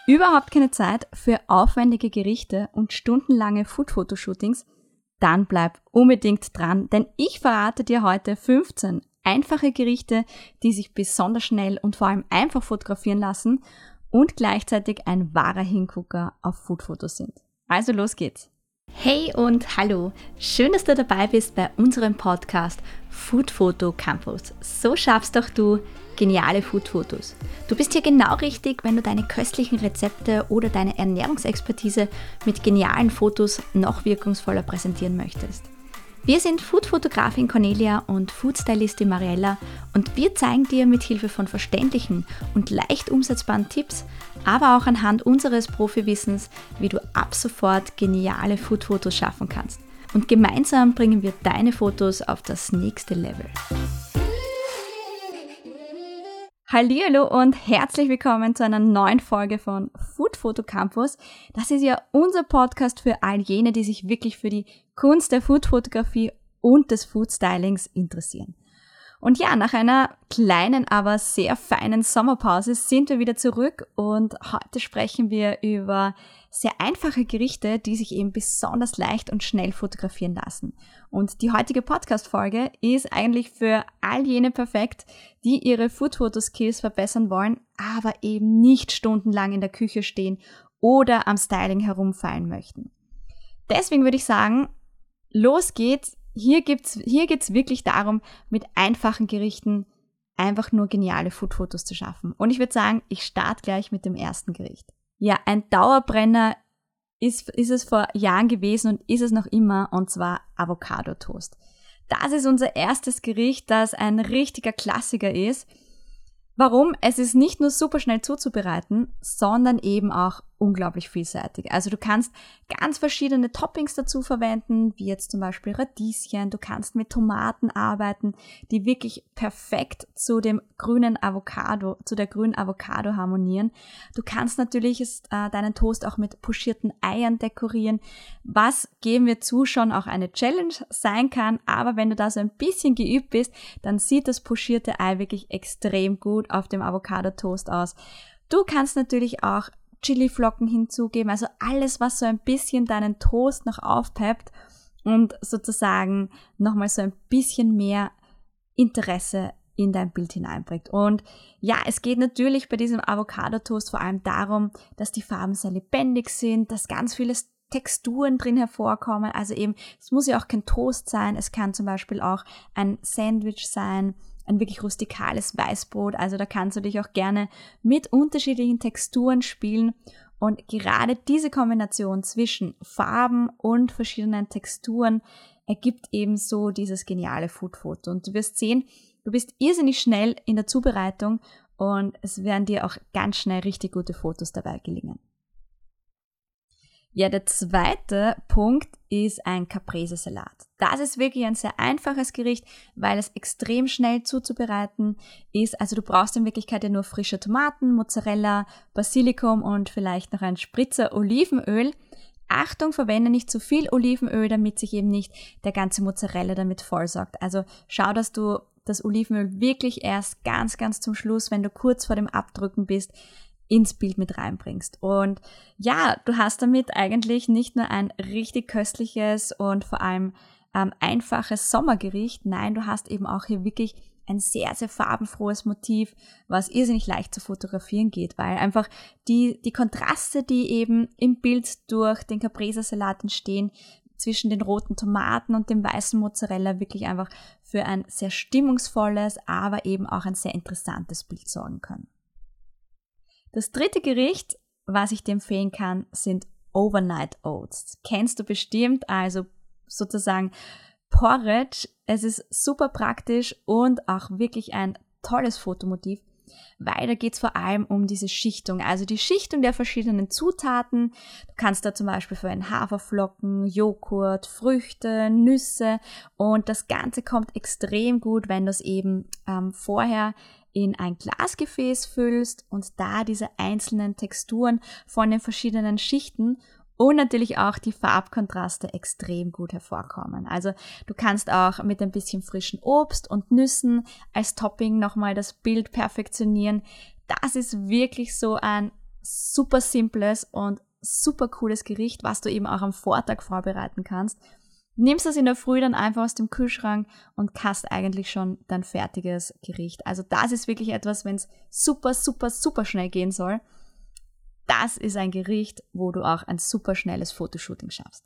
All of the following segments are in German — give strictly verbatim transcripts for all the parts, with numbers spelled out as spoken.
Überhaupt keine Zeit für aufwendige Gerichte und stundenlange Food-Fotoshootings? Dann bleib unbedingt dran, denn ich verrate dir heute fünfzehn einfache Gerichte, die sich besonders schnell und vor allem einfach fotografieren lassen und gleichzeitig ein wahrer Hingucker auf Food-Fotos sind. Also los geht's! Hey und hallo! Schön, dass du dabei bist bei unserem Podcast Food Photo Campus. So schaffst doch du geniale Food-Fotos. Du bist hier genau richtig, wenn du deine köstlichen Rezepte oder deine Ernährungsexpertise mit genialen Fotos noch wirkungsvoller präsentieren möchtest. Wir sind Food-Fotografin Cornelia und Food-Stylistin Mariella und wir zeigen dir mit Hilfe von verständlichen und leicht umsetzbaren Tipps, aber auch anhand unseres Profiwissens, wie du ab sofort geniale Food-Fotos schaffen kannst. Und gemeinsam bringen wir deine Fotos auf das nächste Level. Hallihallo und herzlich willkommen zu einer neuen Folge von Food Photo Campus. Das ist ja unser Podcast für all jene, die sich wirklich für die Kunst der Food-Fotografie und des Food-Stylings interessieren. Und ja, nach einer kleinen, aber sehr feinen Sommerpause sind wir wieder zurück und heute sprechen wir über sehr einfache Gerichte, die sich eben besonders leicht und schnell fotografieren lassen. Und die heutige Podcast-Folge ist eigentlich für all jene perfekt, die ihre Food-Foto-Skills verbessern wollen, aber eben nicht stundenlang in der Küche stehen oder am Styling herumfallen möchten. Deswegen würde ich sagen, los geht's. Hier gibt's, hier geht's wirklich darum, mit einfachen Gerichten einfach nur geniale Food-Fotos zu schaffen. Und ich würde sagen, ich starte gleich mit dem ersten Gericht. Ja, ein Dauerbrenner ist, ist es vor Jahren gewesen und ist es noch immer, und zwar Avocado-Toast. Das ist unser erstes Gericht, das ein richtiger Klassiker ist. Warum? Es ist nicht nur super schnell zuzubereiten, sondern eben auch unglaublich vielseitig. Also du kannst ganz verschiedene Toppings dazu verwenden, wie jetzt zum Beispiel Radieschen. Du kannst mit Tomaten arbeiten, die wirklich perfekt zu dem grünen Avocado, zu der grünen Avocado harmonieren. Du kannst natürlich äh, deinen Toast auch mit pochierten Eiern dekorieren, was, geben wir zu, schon auch eine Challenge sein kann. Aber wenn du da so ein bisschen geübt bist, dann sieht das pochierte Ei wirklich extrem gut auf dem Avocado-Toast aus. Du kannst natürlich auch Chiliflocken hinzugeben, also alles, was so ein bisschen deinen Toast noch aufpeppt und sozusagen nochmal so ein bisschen mehr Interesse in dein Bild hineinbringt. Und ja, es geht natürlich bei diesem Avocado-Toast vor allem darum, dass die Farben sehr lebendig sind, dass ganz viele Texturen drin hervorkommen, also eben, es muss ja auch kein Toast sein, es kann zum Beispiel auch ein Sandwich sein, ein wirklich rustikales Weißbrot, also da kannst du dich auch gerne mit unterschiedlichen Texturen spielen und gerade diese Kombination zwischen Farben und verschiedenen Texturen ergibt eben so dieses geniale Food-Foto und du wirst sehen, du bist irrsinnig schnell in der Zubereitung und es werden dir auch ganz schnell richtig gute Fotos dabei gelingen. Ja, der zweite Punkt ist ein Caprese-Salat. Das ist wirklich ein sehr einfaches Gericht, weil es extrem schnell zuzubereiten ist. Also du brauchst in Wirklichkeit ja nur frische Tomaten, Mozzarella, Basilikum und vielleicht noch ein Spritzer Olivenöl. Achtung, verwende nicht zu viel Olivenöl, damit sich eben nicht der ganze Mozzarella damit vollsaugt. Also schau, dass du das Olivenöl wirklich erst ganz, ganz zum Schluss, wenn du kurz vor dem Abdrücken bist, ins Bild mit reinbringst. Und ja, du hast damit eigentlich nicht nur ein richtig köstliches und vor allem ähm, einfaches Sommergericht, nein, du hast eben auch hier wirklich ein sehr, sehr farbenfrohes Motiv, was irrsinnig leicht zu fotografieren geht, weil einfach die, die Kontraste, die eben im Bild durch den Caprese-Salat entstehen, zwischen den roten Tomaten und dem weißen Mozzarella wirklich einfach für ein sehr stimmungsvolles, aber eben auch ein sehr interessantes Bild sorgen können. Das dritte Gericht, was ich dir empfehlen kann, sind Overnight Oats. Kennst du bestimmt, also sozusagen Porridge. Es ist super praktisch und auch wirklich ein tolles Fotomotiv, weil da geht es vor allem um diese Schichtung, also die Schichtung der verschiedenen Zutaten. Du kannst da zum Beispiel verwenden Haferflocken, Joghurt, Früchte, Nüsse und das Ganze kommt extrem gut, wenn du es eben ähm, vorher in ein Glasgefäß füllst und da diese einzelnen Texturen von den verschiedenen Schichten und natürlich auch die Farbkontraste extrem gut hervorkommen. Also du kannst auch mit ein bisschen frischen Obst und Nüssen als Topping nochmal das Bild perfektionieren. Das ist wirklich so ein super simples und super cooles Gericht, was du eben auch am Vortag vorbereiten kannst. Nimmst das in der Früh dann einfach aus dem Kühlschrank und hast eigentlich schon dein fertiges Gericht. Also das ist wirklich etwas, wenn es super, super, super schnell gehen soll. Das ist ein Gericht, wo du auch ein super schnelles Fotoshooting schaffst.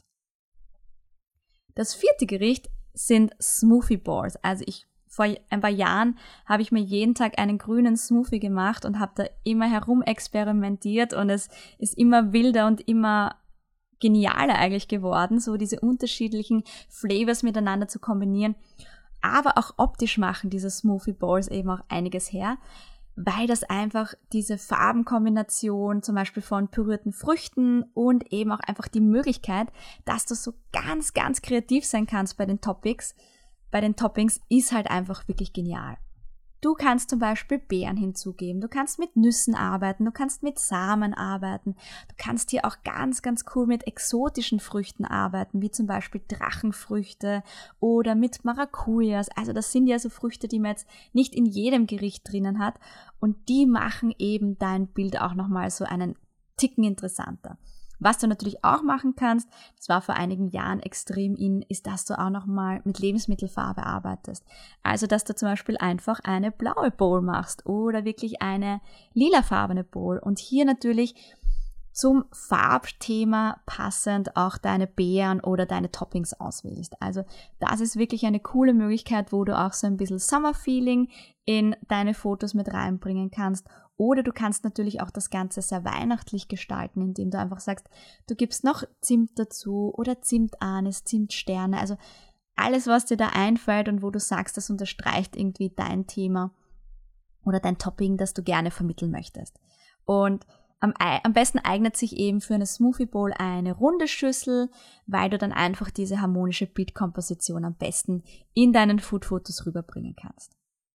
Das vierte Gericht sind Smoothie Bowls. Also ich vor ein paar Jahren habe ich mir jeden Tag einen grünen Smoothie gemacht und habe da immer herum experimentiert und es ist immer wilder und immer genialer eigentlich geworden, so diese unterschiedlichen Flavors miteinander zu kombinieren. Aber auch optisch machen diese Smoothie Bowls eben auch einiges her, weil das einfach diese Farbenkombination zum Beispiel von pürierten Früchten und eben auch einfach die Möglichkeit, dass du so ganz, ganz kreativ sein kannst bei den Toppings, bei den Toppings ist halt einfach wirklich genial. Du kannst zum Beispiel Beeren hinzugeben, du kannst mit Nüssen arbeiten, du kannst mit Samen arbeiten, du kannst hier auch ganz, ganz cool mit exotischen Früchten arbeiten, wie zum Beispiel Drachenfrüchte oder mit Maracujas. Also das sind ja so Früchte, die man jetzt nicht in jedem Gericht drinnen hat und die machen eben dein Bild auch nochmal so einen Ticken interessanter. Was du natürlich auch machen kannst, das war vor einigen Jahren extrem in, ist, dass du auch nochmal mit Lebensmittelfarbe arbeitest. Also, dass du zum Beispiel einfach eine blaue Bowl machst oder wirklich eine lilafarbene Bowl und hier natürlich zum Farbthema passend auch deine Beeren oder deine Toppings auswählst. Also, das ist wirklich eine coole Möglichkeit, wo du auch so ein bisschen Summer-Feeling in deine Fotos mit reinbringen kannst. Oder du kannst natürlich auch das Ganze sehr weihnachtlich gestalten, indem du einfach sagst, du gibst noch Zimt dazu oder Zimtanis, Zimtsterne, also alles, was dir da einfällt und wo du sagst, das unterstreicht irgendwie dein Thema oder dein Topping, das du gerne vermitteln möchtest. Und am, am besten eignet sich eben für eine Smoothie Bowl eine runde Schüssel, weil du dann einfach diese harmonische Bildkomposition am besten in deinen Food-Fotos rüberbringen kannst.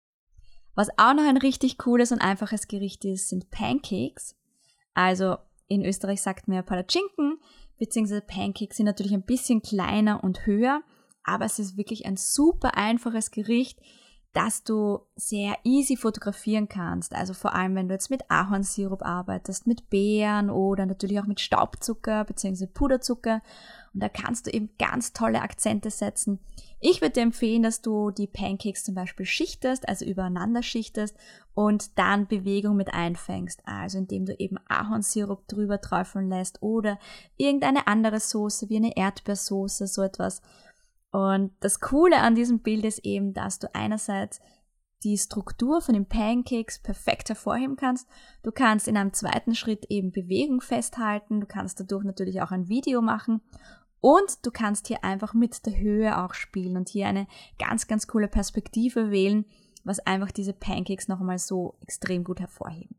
Was auch noch ein richtig cooles und einfaches Gericht ist, sind Pancakes. Also in Österreich sagt man ja Palatschinken, beziehungsweise Pancakes sind natürlich ein bisschen kleiner und höher, aber es ist wirklich ein super einfaches Gericht, das du sehr easy fotografieren kannst. Also vor allem, wenn du jetzt mit Ahornsirup arbeitest, mit Beeren oder natürlich auch mit Staubzucker bzw. Puderzucker. Und da kannst du eben ganz tolle Akzente setzen. Ich würde dir empfehlen, dass du die Pancakes zum Beispiel schichtest, also übereinander schichtest und dann Bewegung mit einfängst. Also indem du eben Ahornsirup drüber träufeln lässt oder irgendeine andere Soße wie eine Erdbeersoße, so etwas. Und das Coole an diesem Bild ist eben, dass du einerseits die Struktur von den Pancakes perfekt hervorheben kannst. Du kannst in einem zweiten Schritt eben Bewegung festhalten. Du kannst dadurch natürlich auch ein Video machen. Und du kannst hier einfach mit der Höhe auch spielen und hier eine ganz, ganz coole Perspektive wählen, was einfach diese Pancakes noch einmal so extrem gut hervorheben.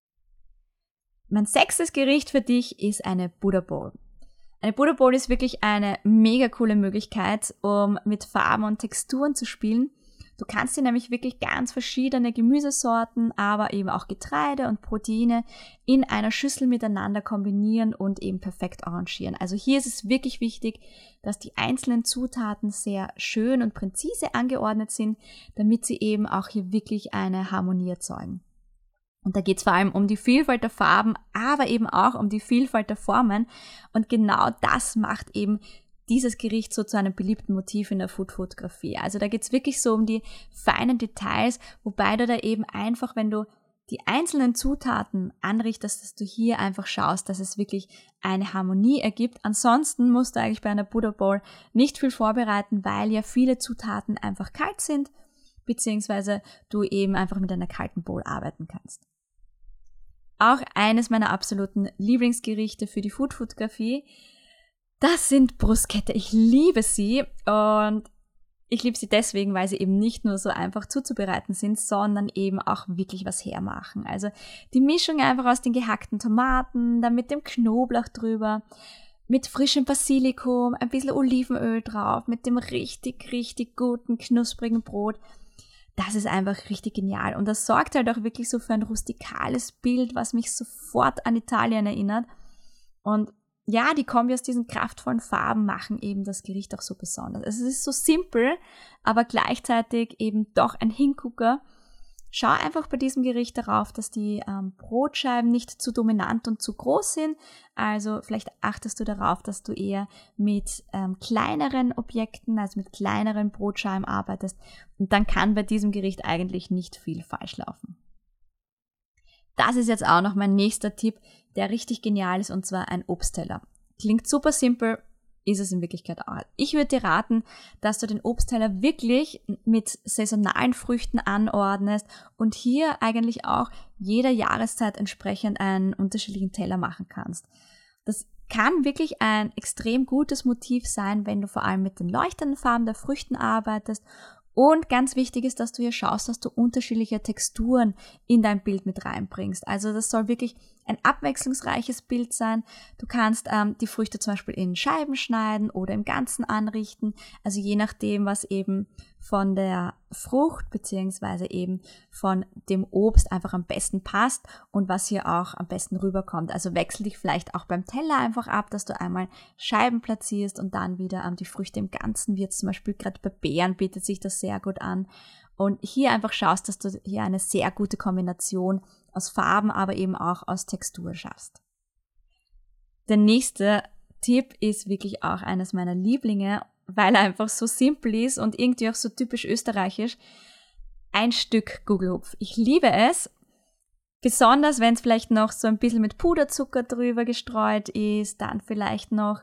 Mein sechstes Gericht für dich ist eine Buddha Bowl. Eine Buddha Bowl ist wirklich eine mega coole Möglichkeit, um mit Farben und Texturen zu spielen. Du kannst hier nämlich wirklich ganz verschiedene Gemüsesorten, aber eben auch Getreide und Proteine in einer Schüssel miteinander kombinieren und eben perfekt arrangieren. Also hier ist es wirklich wichtig, dass die einzelnen Zutaten sehr schön und präzise angeordnet sind, damit sie eben auch hier wirklich eine Harmonie erzeugen. Und da geht es vor allem um die Vielfalt der Farben, aber eben auch um die Vielfalt der Formen. Und genau das macht eben dieses Gericht so zu einem beliebten Motiv in der Food-Fotografie. Also da geht es wirklich so um die feinen Details, wobei du da eben einfach, wenn du die einzelnen Zutaten anrichtest, dass du hier einfach schaust, dass es wirklich eine Harmonie ergibt. Ansonsten musst du eigentlich bei einer Buddha Bowl nicht viel vorbereiten, weil ja viele Zutaten einfach kalt sind, beziehungsweise du eben einfach mit einer kalten Bowl arbeiten kannst. Auch eines meiner absoluten Lieblingsgerichte für die Food-Fotografie, das sind Bruschetta. Ich liebe sie und ich liebe sie deswegen, weil sie eben nicht nur so einfach zuzubereiten sind, sondern eben auch wirklich was hermachen. Also die Mischung einfach aus den gehackten Tomaten, dann mit dem Knoblauch drüber, mit frischem Basilikum, ein bisschen Olivenöl drauf, mit dem richtig, richtig guten, knusprigen Brot. Das ist einfach richtig genial. Und das sorgt halt auch wirklich so für ein rustikales Bild, was mich sofort an Italien erinnert. Und ja, die Kombi aus diesen kraftvollen Farben machen eben das Gericht auch so besonders. Also es ist so simpel, aber gleichzeitig eben doch ein Hingucker, Schau einfach bei diesem Gericht darauf, dass die ähm, Brotscheiben nicht zu dominant und zu groß sind. Also vielleicht achtest du darauf, dass du eher mit ähm, kleineren Objekten, also mit kleineren Brotscheiben arbeitest. Und dann kann bei diesem Gericht eigentlich nicht viel falsch laufen. Das ist jetzt auch noch mein nächster Tipp, der richtig genial ist, und zwar ein Obstteller. Klingt super simpel, ist es in Wirklichkeit auch. Ich würde dir raten, dass du den Obstteller wirklich mit saisonalen Früchten anordnest und hier eigentlich auch jeder Jahreszeit entsprechend einen unterschiedlichen Teller machen kannst. Das kann wirklich ein extrem gutes Motiv sein, wenn du vor allem mit den leuchtenden Farben der Früchten arbeitest. Und ganz wichtig ist, dass du hier schaust, dass du unterschiedliche Texturen in dein Bild mit reinbringst. Also das soll wirklich ein abwechslungsreiches Bild sein. Du kannst ähm, die Früchte zum Beispiel in Scheiben schneiden oder im Ganzen anrichten. Also je nachdem, was eben von der Frucht beziehungsweise eben von dem Obst einfach am besten passt und was hier auch am besten rüberkommt. Also wechsel dich vielleicht auch beim Teller einfach ab, dass du einmal Scheiben platzierst und dann wieder ähm, die Früchte im Ganzen, wie jetzt zum Beispiel gerade bei Beeren bietet sich das sehr gut an. Und hier einfach schaust, dass du hier eine sehr gute Kombination aus Farben, aber eben auch aus Textur schaffst. Der nächste Tipp ist wirklich auch eines meiner Lieblinge, weil er einfach so simpel ist und irgendwie auch so typisch österreichisch. Ein Stück Gugelhupf. Ich liebe es, besonders wenn es vielleicht noch so ein bisschen mit Puderzucker drüber gestreut ist, dann vielleicht noch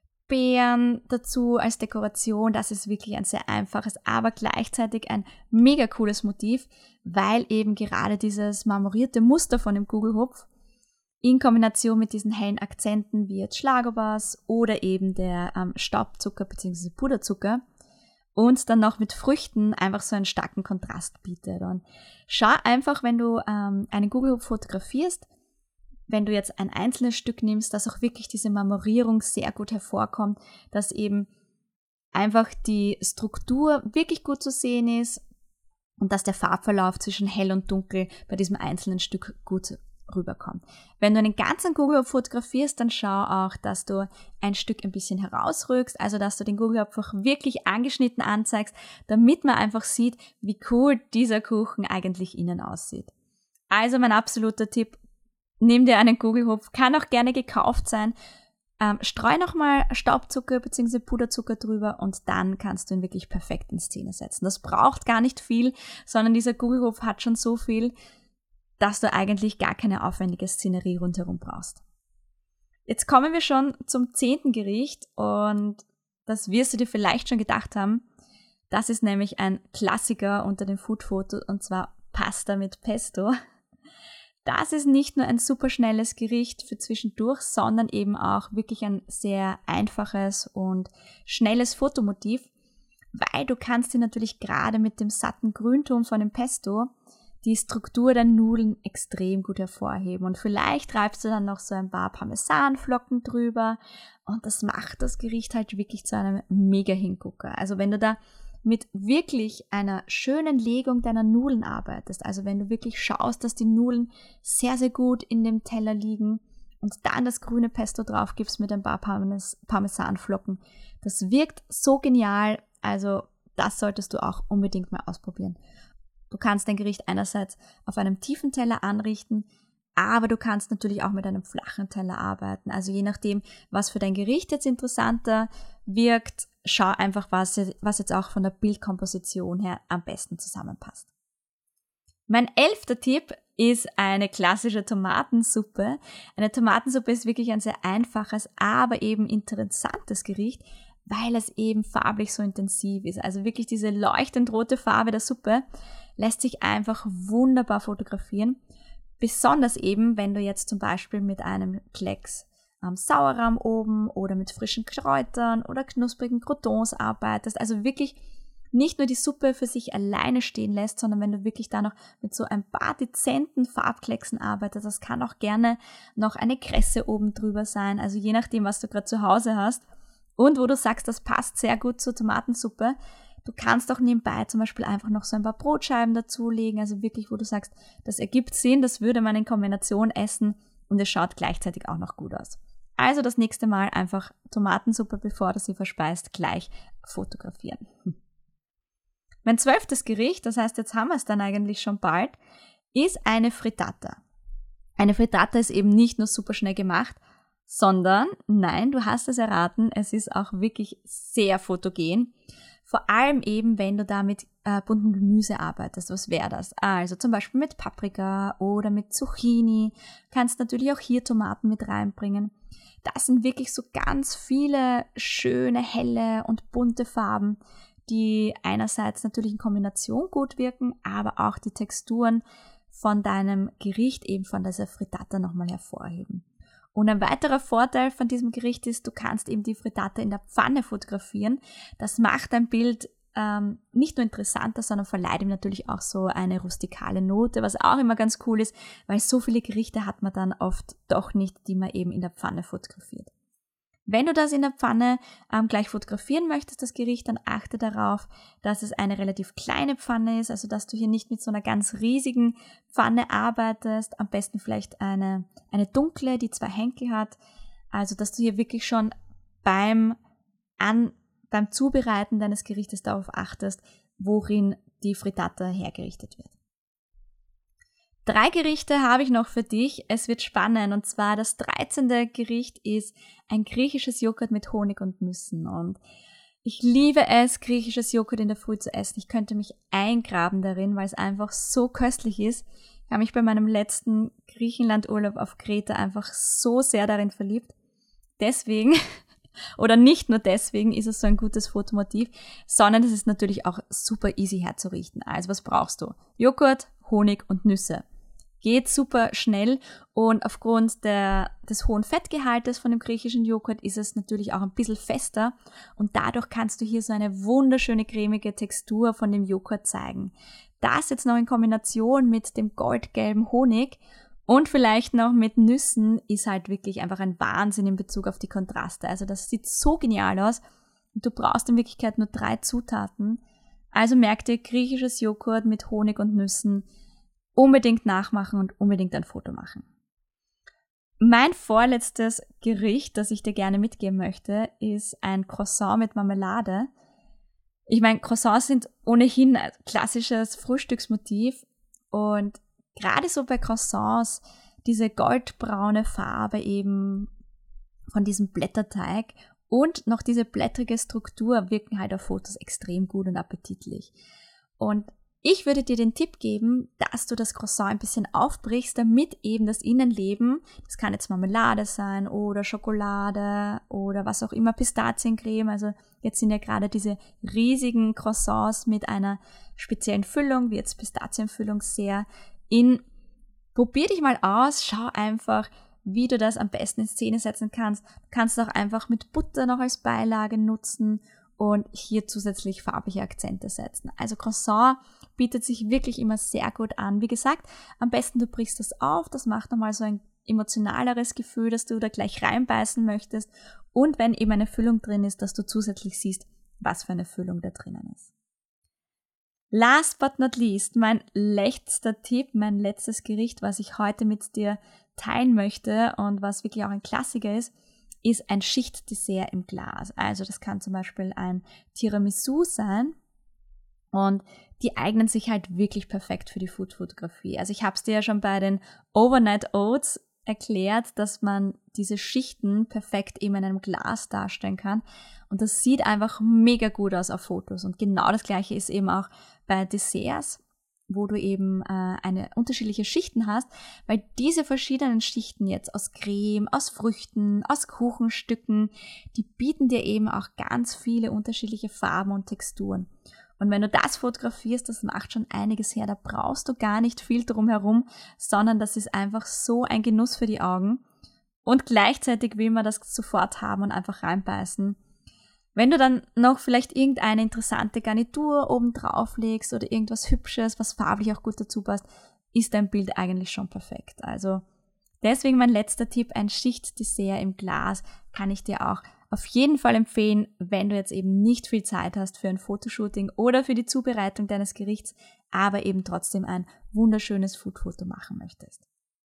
Beeren dazu als Dekoration. Das ist wirklich ein sehr einfaches, aber gleichzeitig ein mega cooles Motiv, weil eben gerade dieses marmorierte Muster von dem Gugelhupf in Kombination mit diesen hellen Akzenten wie jetzt Schlagobers oder eben der ähm, Staubzucker bzw. Puderzucker und dann noch mit Früchten einfach so einen starken Kontrast bietet. Und schau einfach, wenn du ähm, einen Gugelhupf fotografierst, wenn du jetzt ein einzelnes Stück nimmst, dass auch wirklich diese Marmorierung sehr gut hervorkommt, dass eben einfach die Struktur wirklich gut zu sehen ist und dass der Farbverlauf zwischen hell und dunkel bei diesem einzelnen Stück gut rüberkommt. Wenn du einen ganzen Gugelhupf fotografierst, dann schau auch, dass du ein Stück ein bisschen herausrückst, also dass du den Gugelhupf auch wirklich angeschnitten anzeigst, damit man einfach sieht, wie cool dieser Kuchen eigentlich innen aussieht. Also mein absoluter Tipp, nimm dir einen Gugelhupf, kann auch gerne gekauft sein, ähm, streu nochmal Staubzucker bzw. Puderzucker drüber und dann kannst du ihn wirklich perfekt in Szene setzen. Das braucht gar nicht viel, sondern dieser Gugelhupf hat schon so viel, dass du eigentlich gar keine aufwendige Szenerie rundherum brauchst. Jetzt kommen wir schon zum zehnten Gericht und das wirst du dir vielleicht schon gedacht haben. Das ist nämlich ein Klassiker unter den Foodfotos und zwar Pasta mit Pesto. Das ist nicht nur ein super schnelles Gericht für zwischendurch, sondern eben auch wirklich ein sehr einfaches und schnelles Fotomotiv, weil du kannst dir natürlich gerade mit dem satten Grünton von dem Pesto die Struktur der Nudeln extrem gut hervorheben. Und vielleicht reibst du dann noch so ein paar Parmesanflocken drüber und das macht das Gericht halt wirklich zu einem mega Hingucker. Also wenn du da mit wirklich einer schönen Legung deiner Nudeln arbeitest, also wenn du wirklich schaust, dass die Nudeln sehr, sehr gut in dem Teller liegen und dann das grüne Pesto drauf gibst mit ein paar Parmes- Parmesanflocken, das wirkt so genial, also das solltest du auch unbedingt mal ausprobieren. Du kannst dein Gericht einerseits auf einem tiefen Teller anrichten, aber du kannst natürlich auch mit einem flachen Teller arbeiten. Also je nachdem, was für dein Gericht jetzt interessanter wirkt, schau einfach, was, was jetzt auch von der Bildkomposition her am besten zusammenpasst. Mein elfter Tipp ist eine klassische Tomatensuppe. Eine Tomatensuppe ist wirklich ein sehr einfaches, aber eben interessantes Gericht, weil es eben farblich so intensiv ist. Also wirklich diese leuchtend rote Farbe der Suppe lässt sich einfach wunderbar fotografieren. Besonders eben, wenn du jetzt zum Beispiel mit einem Klecks ähm, Sauerrahm oben oder mit frischen Kräutern oder knusprigen Croutons arbeitest. Also wirklich nicht nur die Suppe für sich alleine stehen lässt, sondern wenn du wirklich da noch mit so ein paar dezenten Farbklecksen arbeitest. Das kann auch gerne noch eine Kresse oben drüber sein. Also je nachdem, was du gerade zu Hause hast. Und wo du sagst, das passt sehr gut zur Tomatensuppe. Du kannst auch nebenbei zum Beispiel einfach noch so ein paar Brotscheiben dazulegen, also wirklich, wo du sagst, das ergibt Sinn, das würde man in Kombination essen und es schaut gleichzeitig auch noch gut aus. Also das nächste Mal einfach Tomatensuppe, bevor du sie verspeist, gleich fotografieren. Mein zwölftes Gericht, das heißt, jetzt haben wir es dann eigentlich schon bald, ist eine Frittata. Eine Frittata ist eben nicht nur super schnell gemacht, sondern, nein, du hast es erraten, es ist auch wirklich sehr fotogen. Vor allem eben, wenn du da mit äh, buntem Gemüse arbeitest. Was wäre das? Also zum Beispiel mit Paprika oder mit Zucchini. Kannst natürlich auch hier Tomaten mit reinbringen. Das sind wirklich so ganz viele schöne, helle und bunte Farben, die einerseits natürlich in Kombination gut wirken, aber auch die Texturen von deinem Gericht, eben von dieser Frittata nochmal hervorheben. Und ein weiterer Vorteil von diesem Gericht ist, du kannst eben die Frittata in der Pfanne fotografieren. Das macht dein Bild ähm, nicht nur interessanter, sondern verleiht ihm natürlich auch so eine rustikale Note, was auch immer ganz cool ist, weil so viele Gerichte hat man dann oft doch nicht, die man eben in der Pfanne fotografiert. Wenn du das in der Pfanne ähm, gleich fotografieren möchtest, das Gericht, dann achte darauf, dass es eine relativ kleine Pfanne ist, also dass du hier nicht mit so einer ganz riesigen Pfanne arbeitest, am besten vielleicht eine, eine dunkle, die zwei Henkel hat, also dass du hier wirklich schon beim, an, beim Zubereiten deines Gerichtes darauf achtest, worin die Frittata hergerichtet wird. Drei Gerichte habe ich noch für dich. Es wird spannend. Und zwar das dreizehnte Gericht ist ein griechisches Joghurt mit Honig und Nüssen. Und ich liebe es, griechisches Joghurt in der Früh zu essen. Ich könnte mich eingraben darin, weil es einfach so köstlich ist. Ich habe mich bei meinem letzten Griechenlandurlaub auf Kreta einfach so sehr darin verliebt. Deswegen, oder nicht nur deswegen, ist es so ein gutes Fotomotiv, sondern es ist natürlich auch super easy herzurichten. Also was brauchst du? Joghurt, Honig und Nüsse. Geht super schnell und aufgrund der, des hohen Fettgehaltes von dem griechischen Joghurt ist es natürlich auch ein bisschen fester und dadurch kannst du hier so eine wunderschöne cremige Textur von dem Joghurt zeigen. Das jetzt noch in Kombination mit dem goldgelben Honig und vielleicht noch mit Nüssen ist halt wirklich einfach ein Wahnsinn in Bezug auf die Kontraste. Also das sieht so genial aus und du brauchst in Wirklichkeit nur drei Zutaten. Also merk dir, griechisches Joghurt mit Honig und Nüssen unbedingt nachmachen und unbedingt ein Foto machen. Mein vorletztes Gericht, das ich dir gerne mitgeben möchte, ist ein Croissant mit Marmelade. Ich meine, Croissants sind ohnehin ein klassisches Frühstücksmotiv und gerade so bei Croissants diese goldbraune Farbe eben von diesem Blätterteig und noch diese blättrige Struktur wirken halt auf Fotos extrem gut und appetitlich. Und ich würde dir den Tipp geben, dass du das Croissant ein bisschen aufbrichst, damit eben das Innenleben, das kann jetzt Marmelade sein oder Schokolade oder was auch immer, Pistaziencreme, also jetzt sind ja gerade diese riesigen Croissants mit einer speziellen Füllung, wie jetzt Pistazienfüllung, sehr in. Probier dich mal aus, schau einfach, wie du das am besten in Szene setzen kannst. Du kannst es auch einfach mit Butter noch als Beilage nutzen und hier zusätzlich farbliche Akzente setzen. Also Croissant bietet sich wirklich immer sehr gut an. Wie gesagt, am besten du brichst das auf, das macht nochmal so ein emotionaleres Gefühl, dass du da gleich reinbeißen möchtest und wenn eben eine Füllung drin ist, dass du zusätzlich siehst, was für eine Füllung da drinnen ist. Last but not least, mein letzter Tipp, mein letztes Gericht, was ich heute mit dir teilen möchte und was wirklich auch ein Klassiker ist, ist ein Schichtdessert im Glas. Also das kann zum Beispiel ein Tiramisu sein und die eignen sich halt wirklich perfekt für die Foodfotografie. Also ich habe es dir ja schon bei den Overnight Oats erklärt, dass man diese Schichten perfekt eben in einem Glas darstellen kann und das sieht einfach mega gut aus auf Fotos und genau das gleiche ist eben auch bei Desserts, wo du eben äh, eine unterschiedliche Schichten hast, weil diese verschiedenen Schichten jetzt aus Creme, aus Früchten, aus Kuchenstücken, die bieten dir eben auch ganz viele unterschiedliche Farben und Texturen. Und wenn du das fotografierst, das macht schon einiges her, da brauchst du gar nicht viel drumherum, sondern das ist einfach so ein Genuss für die Augen. Und gleichzeitig will man das sofort haben und einfach reinbeißen. Wenn du dann noch vielleicht irgendeine interessante Garnitur oben drauf legst oder irgendwas Hübsches, was farblich auch gut dazu passt, ist dein Bild eigentlich schon perfekt. Also deswegen mein letzter Tipp, ein Schichtdessert im Glas kann ich dir auch auf jeden Fall empfehlen, wenn du jetzt eben nicht viel Zeit hast für ein Fotoshooting oder für die Zubereitung deines Gerichts, aber eben trotzdem ein wunderschönes Foodfoto machen möchtest.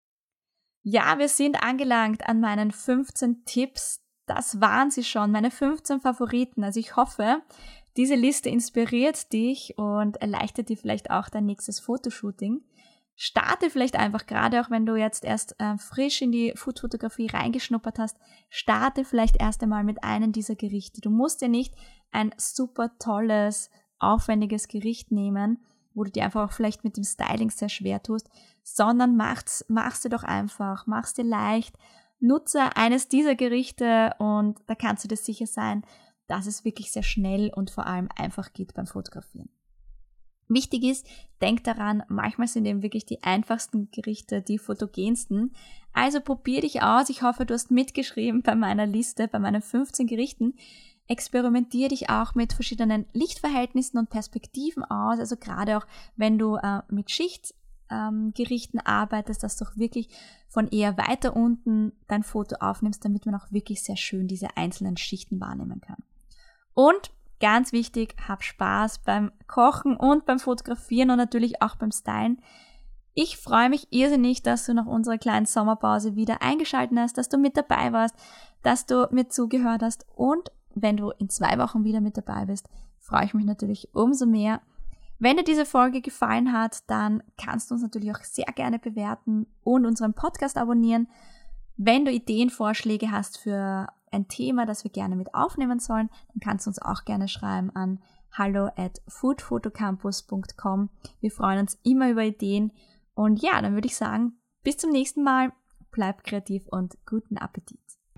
Ja, wir sind angelangt an meinen fünfzehn Tipps. Das waren sie schon, meine fünfzehn Favoriten. Also ich hoffe, diese Liste inspiriert dich und erleichtert dir vielleicht auch dein nächstes Fotoshooting. Starte vielleicht einfach, gerade auch wenn du jetzt erst äh, frisch in die Foodfotografie reingeschnuppert hast, starte vielleicht erst einmal mit einem dieser Gerichte. Du musst ja nicht ein super tolles, aufwendiges Gericht nehmen, wo du dir einfach auch vielleicht mit dem Styling sehr schwer tust, sondern mach's, mach's dir doch einfach, mach's dir leicht, nutze eines dieser Gerichte und da kannst du dir sicher sein, dass es wirklich sehr schnell und vor allem einfach geht beim Fotografieren. Wichtig ist, denk daran, manchmal sind eben wirklich die einfachsten Gerichte die fotogensten. Also probier dich aus. Ich hoffe, du hast mitgeschrieben bei meiner Liste, bei meinen fünfzehn Gerichten. Experimentier dich auch mit verschiedenen Lichtverhältnissen und Perspektiven aus. Also gerade auch, wenn du äh, mit Schichtgerichten ähm, arbeitest, dass du auch wirklich von eher weiter unten dein Foto aufnimmst, damit man auch wirklich sehr schön diese einzelnen Schichten wahrnehmen kann. Und ganz wichtig, hab Spaß beim Kochen und beim Fotografieren und natürlich auch beim Stylen. Ich freue mich irrsinnig, dass du nach unserer kleinen Sommerpause wieder eingeschaltet hast, dass du mit dabei warst, dass du mir zugehört hast und wenn du in zwei Wochen wieder mit dabei bist, freue ich mich natürlich umso mehr. Wenn dir diese Folge gefallen hat, dann kannst du uns natürlich auch sehr gerne bewerten und unseren Podcast abonnieren. Wenn du Ideen, Vorschläge hast für ein Thema, das wir gerne mit aufnehmen sollen, dann kannst du uns auch gerne schreiben an hallo at foodfotocampus punkt com. Wir freuen uns immer über Ideen. Und ja, dann würde ich sagen, bis zum nächsten Mal. Bleib kreativ und guten Appetit.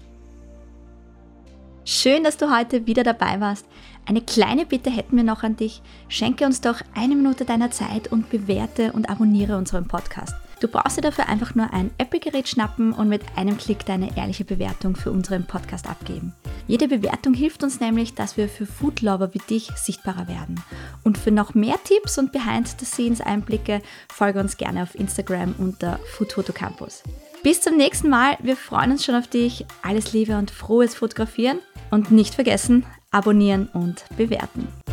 Schön, dass du heute wieder dabei warst. Eine kleine Bitte hätten wir noch an dich. Schenke uns doch eine Minute deiner Zeit und bewerte und abonniere unseren Podcast. Du brauchst dir dafür einfach nur ein Apple-Gerät schnappen und mit einem Klick deine ehrliche Bewertung für unseren Podcast abgeben. Jede Bewertung hilft uns nämlich, dass wir für Foodlover wie dich sichtbarer werden. Und für noch mehr Tipps und Behind-the-Scenes-Einblicke folge uns gerne auf Instagram unter foodfotocampus. Bis zum nächsten Mal, wir freuen uns schon auf dich. Alles Liebe und frohes Fotografieren und nicht vergessen, abonnieren und bewerten.